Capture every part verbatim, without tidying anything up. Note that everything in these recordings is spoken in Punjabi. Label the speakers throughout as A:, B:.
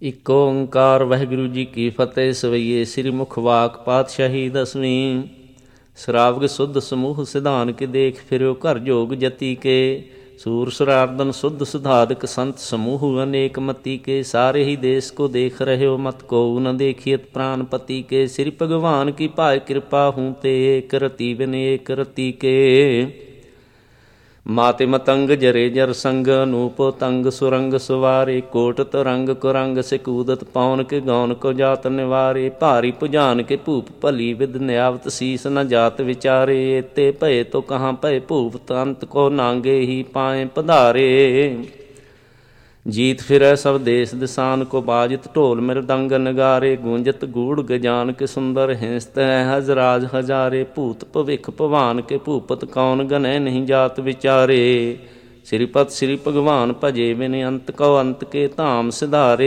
A: ਇੱਕ ਓਂਕਾਰ ਵਾਹਿਗੁਰੂ ਜੀ ਕੀ ਫਤਿਹ। ਸਵਈਏ ਸ੍ਰੀ ਮੁਖਵਾਕ ਪਾਤਸ਼ਾਹੀ ਦਸਵੀਂ। ਸ਼ਰਾਵਗ ਸੁਧ ਸਮੂਹ ਸਿਧਾਨ ਕੇ ਦੇਖ ਫਿਰਿਓ ਘਰ ਜੋਗ ਜਤੀ ਕੇ। ਸੂਰ ਸੁਰਾਰਦਨ ਸੁਧ ਸੁਧਾਦਕ ਸੰਤ ਸਮੂਹ ਅਨੇਕ ਮਤੀ ਕੇ। ਸਾਰੇ ਹੀ ਦੇਸ਼ ਕੋ ਦੇਖ ਰਹਿਓ ਮਤ ਕੋ ਨ ਦੇਖੀਅਤ ਪ੍ਰਾਨ ਪਤੀ ਕੇ। ਸ੍ਰੀ ਭਗਵਾਨ ਕੀ ਭਾਇ ਕਿਰਪਾ ਹੂੰ ਤੇ ਏਕ ਰਤੀ ਬਿਨ ਏਕ ਰਤੀ ਕੇ। ਮਾਤੇ ਮਤੰਗ ਜਰੇ ਜਰ ਸੰਗ ਅਨੂਪ ਤੰਗ ਸੁਰੰਗ ਸੁਵਾਰੇ। ਕੋਟ ਤਰੰਗ ਕੁਰੰਗ ਸਿਕੂਦਤ ਪੌਨ ਕੇ ਗੌਨ ਕੋ ਜਾਤ ਨਿਵਾਰੇ। ਭਾਰੀ ਭੁਜਾਨ ਕੇ ਭੂਪ ਭਲੀ ਵਿਦ ਨਿਆਵਤ ਸੀਸ ਨ ਜਾਤ ਵਿਚਾਰੇ। ਏਤੇ ਭਏ ਤੋ ਕਹਾਂ ਭਏ ਭੂਪ ਅੰਤ ਕੋ ਨਾਂਗੇ ਹੀ ਪਾਏ ਪਧਾਰੇ। ਜੀਤ ਫਿਰੈ ਸਭ ਦੇਸ ਦਿਸਾਨ ਕੋ ਬਾਜਤ ਢੋਲ ਮਿਰਦੰਗ ਨਗਾਰੇ। ਗੂੰਜਤ ਗੂੜ ਗਜਾਨ ਕੇ ਸੁੰਦਰ ਹਿੰਸਤ ਹੈ ਹਜ਼ਰਾਜ ਹਜ਼ਾਰੇ। ਭੂਤ ਭਵਿਖ ਭਵਾਨ ਕੇ ਭੂਪਤ ਕੌਣ ਗਨੈ ਨਹੀਂ ਜਾਤ ਵਿਚਾਰੇ। ਸ੍ਰੀਪਤ ਸ੍ਰੀ ਭਗਵਾਨ ਭਜੇ ਬਿਨ ਅੰਤ ਕਉ ਅੰਤ ਕੇ ਧਾਮ ਸਿਧਾਰੇ।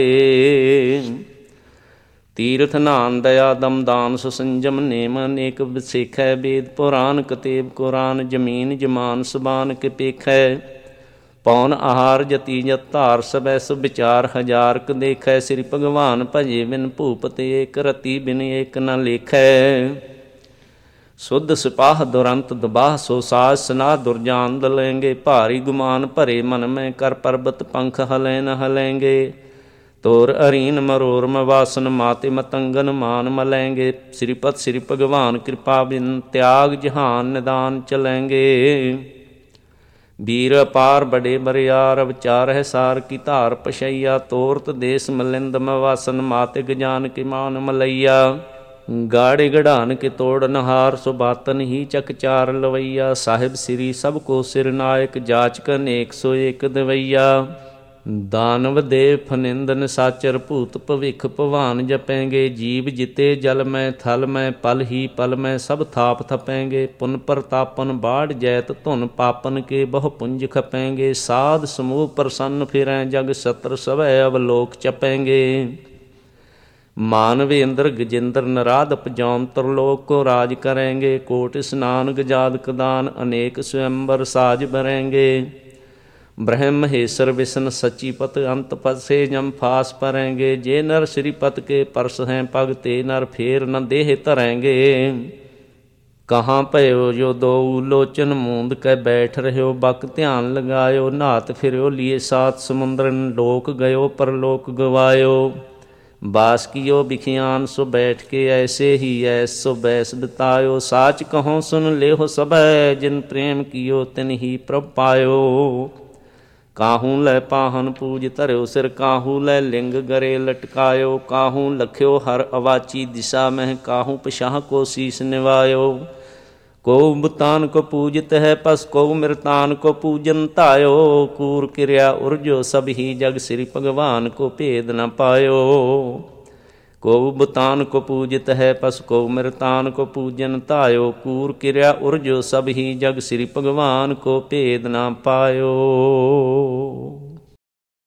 A: ਤੀਰਥ ਨਾਨ ਦਇਆ ਦਮ ਦਾਨ ਸੁਸੰਜਮ ਨੇਮ ਅਨੇਕ ਵਿਸੇਖੈ। ਵੇਦ ਪੁਰਾਨ ਕਤੇਬ ਕੁਰਾਨ ਜਮੀਨ ਜਮਾਨ ਸੁਬਾਨ ਕੇ ਪੇਖੈ। ਪੌਨ ਆਹਾਰ ਜਤੀ ਜਤ ਧਾਰ ਸਬੈ ਸੁ ਵਿਚਾਰ ਹਜ਼ਾਰ ਕ ਦੇਖੈ। ਸ੍ਰੀ ਭਗਵਾਨ ਭਜੇ ਬਿਨ ਭੂਪਤ ਏਕ ਰਤੀ ਬਿਨ ਏਕ ਨ ਲੇਖੈ। ਸੁਧ ਸਿਪਾਹ ਦੁਰੰਤ ਦਬਾਹ ਸੋ ਸਾਜ ਸਨਾਹ ਦੁਰਜਾਨ ਦਲੈਂਗੇ। ਭਾਰੀ ਗੁਮਾਨ ਭਰੇ ਮਨ ਮੈਂ ਕਰ ਪਰਬਤ ਪੰਖ ਹਲੈ ਨ ਹਲੈਂਗੇ। ਤੋਰ ਅਰੀਨ ਮਰੋਰ ਮਵਾਸਨ ਮਾਤੇ ਮਤੰਗਨ ਮਾਨ ਮਲੈਂਗੇ। ਸ੍ਰੀਪਤ ਸ੍ਰੀ ਭਗਵਾਨ ਕਿਰਪਾ ਬਿਨ ਤਿਆਗ ਜਹਾਨ ਨਿਦਾਨ ਚਲੈਂਗੇ। ਵੀਰ ਅਪਾਰ ਬੜੇ ਬਰਿਆਰ ਵਿਚਾਰ ਹੈ ਸਾਰ ਕੀ ਧਾਰ ਪਸ਼ਈਆ। ਤੋਰਤ ਦੇਸ ਮਲਿੰਦ ਮਵਾਸਨ ਮਾਤੇ ਗਜਾਨ ਕੇ ਮਾਨ ਮਲਈਆ। ਗਾੜੇ ਗੜਾਨ ਕੇ ਤੋੜ ਨਹਾਰ ਸੋ ਬਾਤਨ ਹੀ ਚੱਕ ਚਾਰ ਲਵਈਆ। ਸਾਹਿਬ ਸ੍ਰੀ ਸਭ ਕੋ ਸਿਰ ਨਾਇਕ ਜਾਚਕ ਅਨੇਕ ਸੋ ਏਕ ਦਵਈਆ। ਦਾਨਵ ਦੇਵ ਫਨਿੰਦ ਨਿਸਾਚਰ ਭੂਤ ਭਵਿਖ ਭਵਾਨ ਜਪੈਂਗੇ। ਜੀਵ ਜਿਤੇ ਜਲ ਮੈਂ ਥਲ ਮੈਂ ਪਲ ਹੀ ਪਲ ਮੈਂ ਸਭ ਥਾਪ ਥਪੈਂਗੇ। ਪੁਨ ਪ੍ਰਤਾਪਨ ਬਾੜ ਜੈਤ ਧੁਨ ਪਾਪਨ ਕੇ ਬਹੁ ਪੁੰਜ ਖਪੈਂਗੇ। ਸਾਧ ਸਮੂਹ ਪ੍ਰਸੰਨ ਫਿਰੈ ਜਗ ਸਤਰ ਸਭੈ ਅਵਲੋਕ ਚਪੈਂਗੇ। ਮਾਨਵ ਇੰਦਰ ਗਜਿੰਦਰ ਨਰਾਧ ਪਜੌਮ ਤਰਲੋਕ ਕੋ ਰਾਜ ਕਰੈਂਗੇ। ਕੋਟ ਇਸਨਾਨ ਗਜਾਦ ਕਦਾਨ ਅਨੇਕ ਸਵੰਬਰ ਸਾਜ ਬਰੈਂਗੇ। ਬ੍ਰਹਮ ਮਹੇਸ਼ਰ ਵਿਸ਼ਨ ਸਚੀਪਤ ਅੰਤ ਪਸੇ ਜਮ ਫਾਸ ਪਰੈਂਗੇ। ਜੇ ਨਰ ਸ਼੍ਰੀਪਤ ਕੇ ਪਰਸ ਹੈ ਪਗ ਤੇ ਨਰ ਫੇਰ ਨ ਦੇਹ ਧਰੈਂਗੇ। ਕਹਾਂ ਭਇਓ ਜੋ ਦੋ ਲੋਚਨ ਮੂੰਦ ਕੈ ਬੈਠ ਰਹਿਓ ਬਕ ਧਿਆਨ ਲਗਾਇਓ। ਨਾਤ ਫਿਰਿਓ ਲੀਏ ਸਾਤ ਸਮੁੰਦਰਨ ਲੋਕ ਗਇਓ ਪਰਲੋਕ ਗਵਾਇਓ। ਬਾਸ ਕੀਓ ਬਿਖਿਆਨ ਸੋ ਬੈਠ ਕੇ ਐਸੇ ਹੀ ਐਸ ਸੋ ਬੈਸ ਬਿਤਾਇਓ। ਸਾਚ ਕਹੋ ਸੁਨ ਲੇਹੁ ਸਭੈ ਜਿਨ ਪ੍ਰੇਮ ਕੀਓ ਤਿਨ ਹੀ ਪ੍ਰਭ ਪਾਇਓ। ਕਾਹੂ ਲੈ ਪਾਹਨ ਪੂਜ ਧਰਿਓ ਸਿਰ ਕਾਹੂ ਲੈ ਲਿੰਗ ਗਰੇ ਲਟਕਾਇਓ। ਕਾਹੂ ਲਖਿਓ ਹਰ ਅਵਾਚੀ ਦਿਸ਼ਾ ਮਹਿ ਕਾਹੂ ਪਛਾਹ ਕੋ ਸੀਸ ਨਿਵਾਇਓ। ਕੋ ਬੁਤਾਨ ਕੋ ਪੂਜਿਤ ਹੈ ਪਸ ਕੋ ਮਿਰਤਾਨ ਕੋ ਪੂਜਨ ਧਾਇਓ। ਕੂਰ ਕਿਰਿਆ ਉਰਜੋ ਸਭ ਹੀ ਜਗ ਸ੍ਰੀ ਭਗਵਾਨ ਕੋ ਭੇਦ ਨ ਪਾਇਓ। ਕੋ ਬੁਤਾਨ ਕੋ ਪੂਜਿਤ ਹੈ ਪਸ ਕੋ ਮਿਰਤਾਨ ਕੋ ਪੂਜਨ ਧਾਇਓ। ਕੂਰ ਕਿਰਿਆ ਉਰਜੋ ਸਭ ਹੀ ਜਗ ਸ੍ਰੀ ਭਗਵਾਨ ਕੋ ਭੇਦ ਨ ਪਾਇਓ।